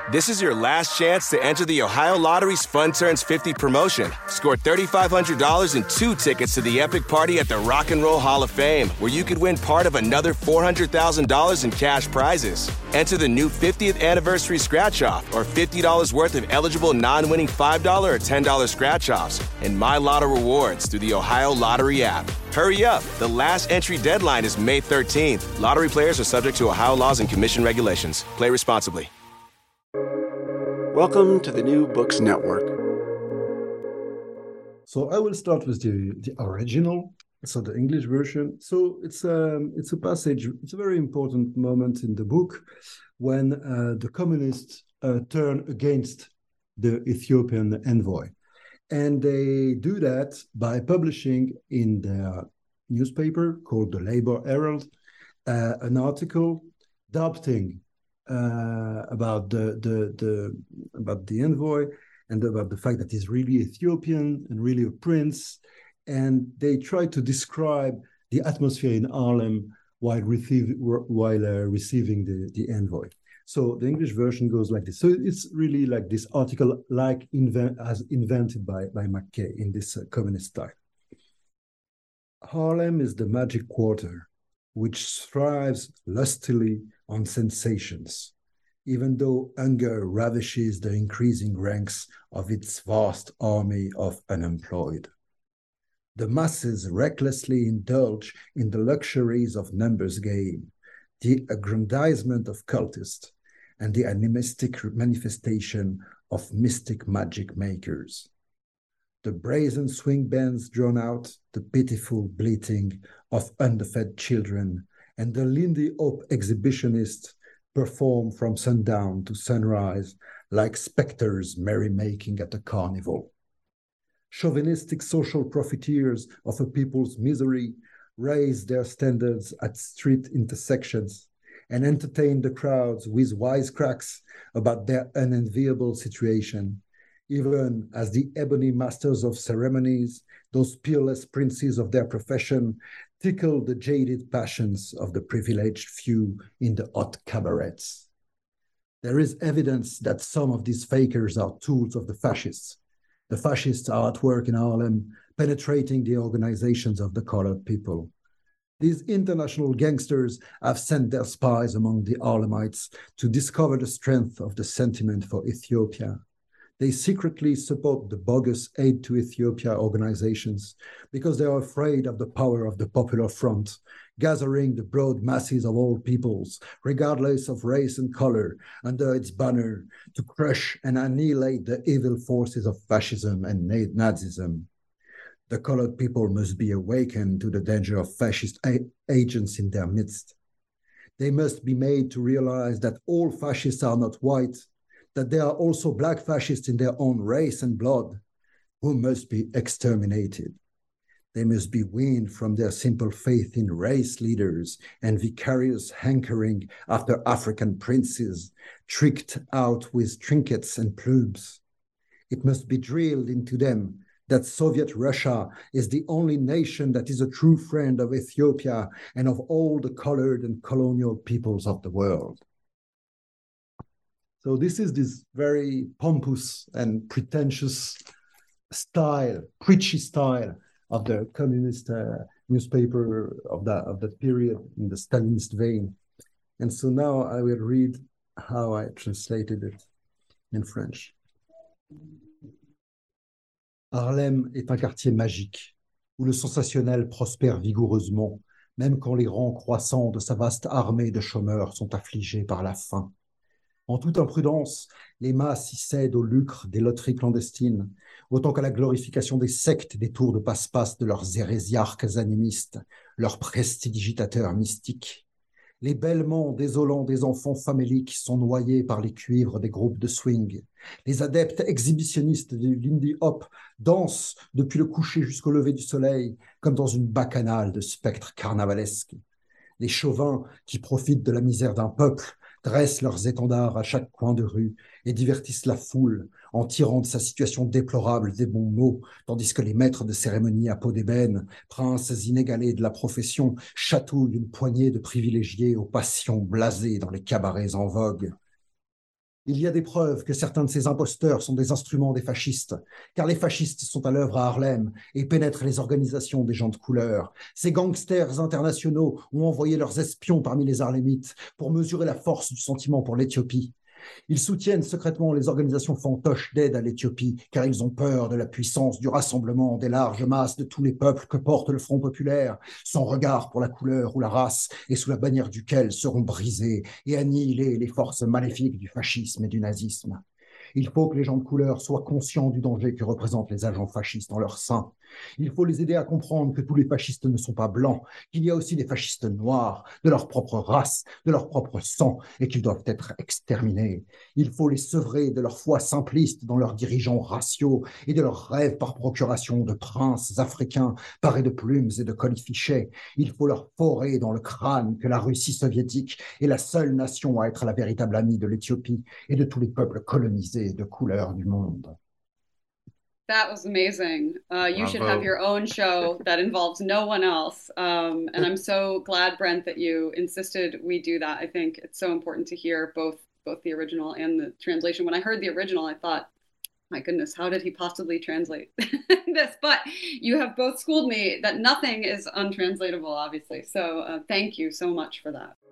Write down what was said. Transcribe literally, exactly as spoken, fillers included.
This is your last chance to enter the Ohio Lottery's Fun Turns fifty promotion. Score three thousand five hundred dollars and two tickets to the epic party at the Rock and Roll Hall of Fame, where you could win part of another four hundred thousand dollars in cash prizes. Enter the new fiftieth anniversary scratch-off or fifty dollars worth of eligible non-winning five dollars or ten dollars scratch-offs and My Lotto rewards through the Ohio Lottery app. Hurry up. The last entry deadline is May thirteenth. Lottery players are subject to Ohio laws and commission regulations. Play responsibly. Welcome to the New Books Network. So I will start with the, the original, so the English version. So it's a, it's a passage, it's a very important moment in the book when uh, the communists uh, turn against the Ethiopian envoy. And they do that by publishing in their newspaper called the Labor Herald uh, an article doubting uh, about the, the the about the envoy and about the fact that he's really Ethiopian and really a prince. And they try to describe the atmosphere in Harlem while receive, while uh, receiving the, the envoy. So the English version goes like this. So it's really like this article, like invent, as invented by, by McKay in this uh, communist style. Harlem is the magic quarter, which thrives lustily on sensations, even though hunger ravishes the increasing ranks of its vast army of unemployed. The masses recklessly indulge in the luxuries of numbers game, the aggrandizement of cultists, and the animistic manifestation of mystic magic makers. The brazen swing bands drown out the pitiful bleating of underfed children, and the Lindy Hop exhibitionists perform from sundown to sunrise like specters merrymaking at a carnival. Chauvinistic social profiteers of a people's misery raise their standards at street intersections and entertain the crowds with wisecracks about their unenviable situation, even as the ebony masters of ceremonies, those peerless princes of their profession, tickle the jaded passions of the privileged few in the hot cabarets. There is evidence that some of these fakers are tools of the fascists. The fascists are at work in Harlem, penetrating the organizations of the colored people. These international gangsters have sent their spies among the Harlemites to discover the strength of the sentiment for Ethiopia. They secretly support the bogus Aid to Ethiopia organizations because they are afraid of the power of the Popular Front, gathering the broad masses of all peoples, regardless of race and color, under its banner to crush and annihilate the evil forces of fascism and Nazism. The colored people must be awakened to the danger of fascist agents in their midst. They must be made to realize that all fascists are not white, that there are also black fascists in their own race and blood, who must be exterminated. They must be weaned from their simple faith in race leaders and vicarious hankering after African princes, tricked out with trinkets and plumes. It must be drilled into them that Soviet Russia is the only nation that is a true friend of Ethiopia and of all the colored and colonial peoples of the world. So this is this very pompous and pretentious style, preachy style of the communist uh, newspaper of that of that period in the Stalinist vein. And so now I will read how I translated it in French. Harlem est un quartier magique où le sensationnel prospère vigoureusement, même quand les rangs croissants de sa vaste armée de chômeurs sont affligés par la faim. En toute imprudence, les masses y cèdent au lucre des loteries clandestines, autant qu'à la glorification des sectes et des tours de passe-passe de leurs hérésiarques animistes, leurs prestidigitateurs mystiques. Les bêlements désolants des enfants faméliques sont noyés par les cuivres des groupes de swing. Les adeptes exhibitionnistes du Lindy Hop dansent depuis le coucher jusqu'au lever du soleil, comme dans une bacchanale de spectres carnavalesques. Les chauvins qui profitent de la misère d'un peuple dressent leurs étendards à chaque coin de rue et divertissent la foule en tirant de sa situation déplorable des bons mots, tandis que les maîtres de cérémonie à peau d'ébène, princes inégalés de la profession, chatouillent une poignée de privilégiés aux passions blasées dans les cabarets en vogue. Il y a des preuves que certains de ces imposteurs sont des instruments des fascistes, car les fascistes sont à l'œuvre à Harlem et pénètrent les organisations des gens de couleur. Ces gangsters internationaux ont envoyé leurs espions parmi les Harlémites pour mesurer la force du sentiment pour l'Éthiopie. Ils soutiennent secrètement les organisations fantoches d'aide à l'Éthiopie, car ils ont peur de la puissance du rassemblement des larges masses de tous les peuples que porte le Front populaire, sans regard pour la couleur ou la race, et sous la bannière duquel seront brisées et annihilées les forces maléfiques du fascisme et du nazisme. Il faut que les gens de couleur soient conscients du danger que représentent les agents fascistes en leur sein. Il faut les aider à comprendre que tous les fascistes ne sont pas blancs, qu'il y a aussi des fascistes noirs, de leur propre race, de leur propre sang, et qu'ils doivent être exterminés. Il faut les sevrer de leur foi simpliste dans leurs dirigeants raciaux et de leurs rêves par procuration de princes africains parés de plumes et de colifichets. Il faut leur forer dans le crâne que la Russie soviétique est la seule nation à être la véritable amie de l'Éthiopie et de tous les peuples colonisés de couleur du monde. That was amazing. Uh, you Bravo. should have your own show that involves no one else. Um, and I'm so glad, Brent, that you insisted we do that. I think it's so important to hear both both the original and the translation. When I heard the original, I thought, my goodness, how did he possibly translate this? But you have both schooled me that nothing is untranslatable, obviously. So uh, thank you so much for that.